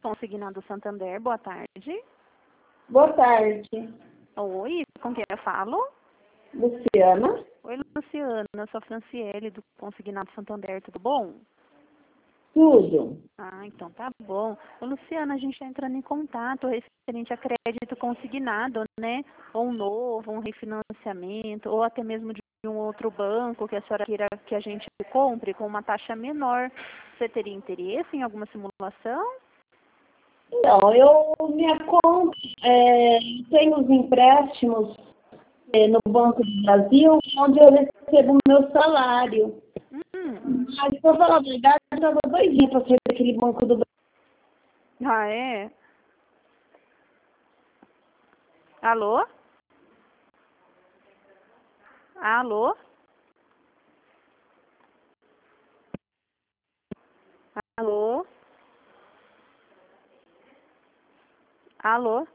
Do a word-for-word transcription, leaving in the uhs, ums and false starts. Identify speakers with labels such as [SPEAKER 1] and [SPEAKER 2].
[SPEAKER 1] Consignado Santander, boa tarde.
[SPEAKER 2] Boa tarde,
[SPEAKER 1] Oi, com quem eu falo?
[SPEAKER 2] Luciana.
[SPEAKER 1] Oi, Luciana, eu sou a Franciele do Consignado Santander, tudo bom?
[SPEAKER 2] Tudo.
[SPEAKER 1] Ah, então tá bom. Ô, Luciana, a gente está entrando em contato referente a crédito consignado, né? Ou um novo, um refinanciamento, ou até mesmo de um outro banco que a senhora queira que a gente compre com uma taxa menor. Você teria interesse em alguma simulação?
[SPEAKER 2] Então, eu minha conta, é, tenho os empréstimos é, no Banco do Brasil, onde eu recebo o meu salário.
[SPEAKER 1] Hum.
[SPEAKER 2] Mas, para falar a verdade, eu estava doidinha para sair daquele Banco do Brasil.
[SPEAKER 1] Ah, é? Alô? Alô? Alô? Alô?